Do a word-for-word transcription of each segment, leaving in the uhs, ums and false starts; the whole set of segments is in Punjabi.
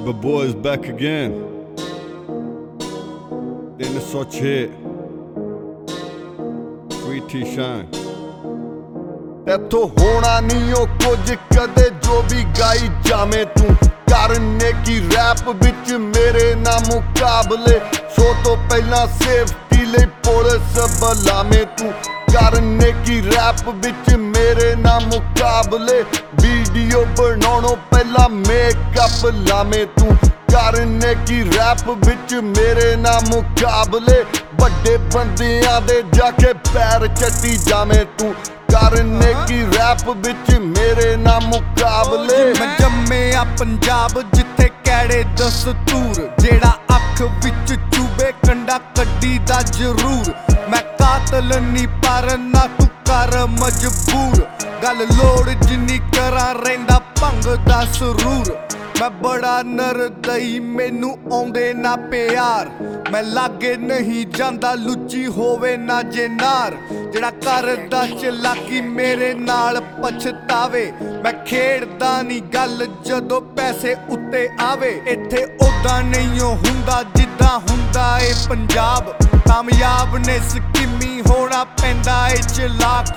But boy is back again. ਤਿੰਨ ਸੌ ਛੇ Sweetie Shine. ਇੱਥੋਂ ਹੋਣਾ ਨਹੀਂ ਉਹ ਕੁਝ ਕਦੇ ਜੋ ਵੀ ਗਾਈ ਜਾਵੇਂ ਤੂੰ ਕਰਨੇ ਕੀ ਰੈਪ ਵਿੱਚ ਮੇਰੇ ਨਾਲ ਮੁਕਾਬਲੇ ਸੋ ਤੋਂ ਪਹਿਲਾਂ ਸੇਫਟੀ ਲਈ ਪੁਲਿਸ ਬੁਲਾਵੇਂ ਤੂੰ ਕਰਨੇ ਕੀ ਰੈਪ ਵਿੱਚ ਮੇਰੇ ਨਾਲ ਮੁਕਾਬਲੇ ਵੀਡੀਓ ਬਣਾਉਣੋਂ ਪਹਿਲਾਂ ਮੇਕਅਪ ਲਾਵੇਂ ਤੂੰ ਕਰਨੇ ਕੀ ਰੈਪ ਵਿੱਚ ਮੇਰੇ ਨਾਲ ਮੁਕਾਬਲੇ ਵੱਡੇ ਬੰਦਿਆਂ ਦੇ ਜਾ ਕੇ ਪੈਰ ਚੱਟੀ ਜਾਵੇਂ ਤੂੰ ਕਰਨੇ ਕੀ ਰੈਪ ਵਿੱਚ ਮੇਰੇ ਨਾਲ ਮੁਕਾਬਲੇ ਮੈਂ ਜੰਮਿਆ ਪੰਜਾਬ ਜਿੱਥੇ ਕਿਹੜੇ ਦਸਤੂਰ ਜਿਹੜਾ ਅੱਖ ਵਿੱਚ ਚੂਬੇ ਕੰਡਾ ਕੱਢੀ ਦਾ ਜ਼ਰੂਰ ਮੈਂ ਕਾਤਲ ਨਹੀਂ ਪਰ ਨਾ ਤੂੰ ਕਰ ਮਜਬੂਰ ਗੱਲ ਲੋੜ ਜਿੰਨੀ ਕਰਾਂ ਰਹਿੰਦਾ ਭੰਗ ਦਾ ਸਰੂਰ ਮੈਂ ਬੜਾ ਨਰਦਈ ਮੈਨੂੰ ਆਉਂਦੇ ਨਾ ਪਿਆਰ ਮੈਂ ਲਾਗੇ ਨਹੀਂ ਜਾਂਦਾ ਲੁੱਚੀ ਹੋਵੇ ਨਾ ਜੇ ਨਾਰ ਜਿਹੜਾ ਕਰਦਾ ਚਲਾਕੀ ਮੇਰੇ ਨਾਲ ਪਛਤਾਵੇ ਮੈਂ ਖੇਡਦਾ ਨਹੀਂ ਗੱਲ ਜਦੋਂ ਪੈਸੇ ਉੱਤੇ ਆਵੇ ਇੱਥੇ ਉਦਾਂ ਨਹੀਂ ਹੁੰਦਾ ਜਿੱਦਾਂ ਹੁੰਦਾ ਏ ਪੰਜਾਬ ਕਾਮਯਾਬ ਨੇ ਸਕੀਮੀ ਹੋਣਾ ਪੈਂਦਾ ਏ ਚਲਾਕ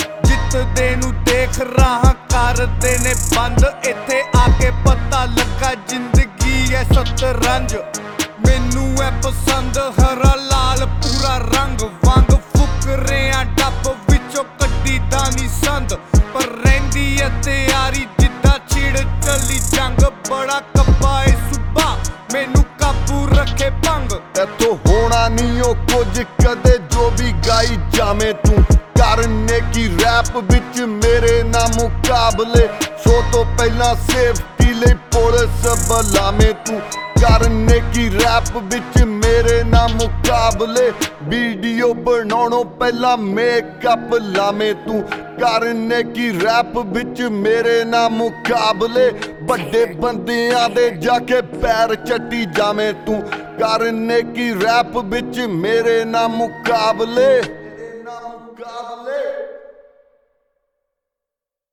ਜਿੱਤਦੇ ਨੂੰ ਦੇਖ ਰਾਹਾਂ ਕਰਦੇ ਨੇ ਬੰਦ ਇੱਥੇ ਆ ਕੇ ਪਤਾ ਲੱਗਾ ਜ਼ਿੰਦਗੀ ਐ ਸਤਰੰਜ ਮੈਨੂੰ ਐ ਪਸੰਦ ਹਰਾ ਲਾਲ ਪੂਰਾ ਰੰਗ ਵਾਂਗ ਫੁਕਰਿਆਂ ਡੱਬ ਵਿੱਚੋਂ ਕੱਢੀ ਦਾ ਨੀ ਸੰਦ ਪਰ ਰਹਿੰਦੀ ਐ ਤਿਆਰੀ ਜਿੱਦਾਂ ਛਿੜ ਚੱਲੀ ਜੰਗ ਬੜਾ ਕੱਬਾ ਏ ਸੁਬਾ ਮੈਨੂੰ ਕਾਬੂ ਰੱਖੇ ਭੰਗ ਇੱਥੋਂ ਹੋਣਾ ਨਹੀਂ ਉਹ ਕੁਝ ਕਦੇ ਜੋ ਵੀ ਗਾਈ ਜਾਵੇਂ ਤੂੰ ਕਰਨੇ ਕੀ ਰੈਪ ਵਿੱਚ ਮੇਰੇ ਨਾਲ ਮੁਕਾਬਲੇ ਸੋ ਤੋਂ ਪਹਿਲਾਂ ਸੇਫਟੀ ਲਈ ਪੁਲਿਸ ਬੁਲਾਵੇਂ ਤੂੰ ਕਰਨੇ ਕੀ ਰੈਪ ਵਿੱਚ ਮੇਰੇ ਨਾਲ ਮੁਕਾਬਲੇ ਵੀਡੀਓ ਬਣਾਉਣੋਂ ਪਹਿਲਾਂ ਮੇਕਅਪ ਲਾਵੇਂ ਤੂੰ ਕਰਨੇ ਕੀ ਰੈਪ ਵਿੱਚ ਮੇਰੇ ਨਾਲ ਮੁਕਾਬਲੇ ਵੱਡੇ ਬੰਦਿਆਂ ਦੇ ਜਾ ਕੇ ਪੈਰ ਚੱਟੀ ਜਾਵੇਂ ਤੂੰ ਕਰਨੇ ਕੀ ਰੈਪ ਵਿੱਚ ਮੇਰੇ ਨਾਲ ਮੁਕਾਬਲੇ God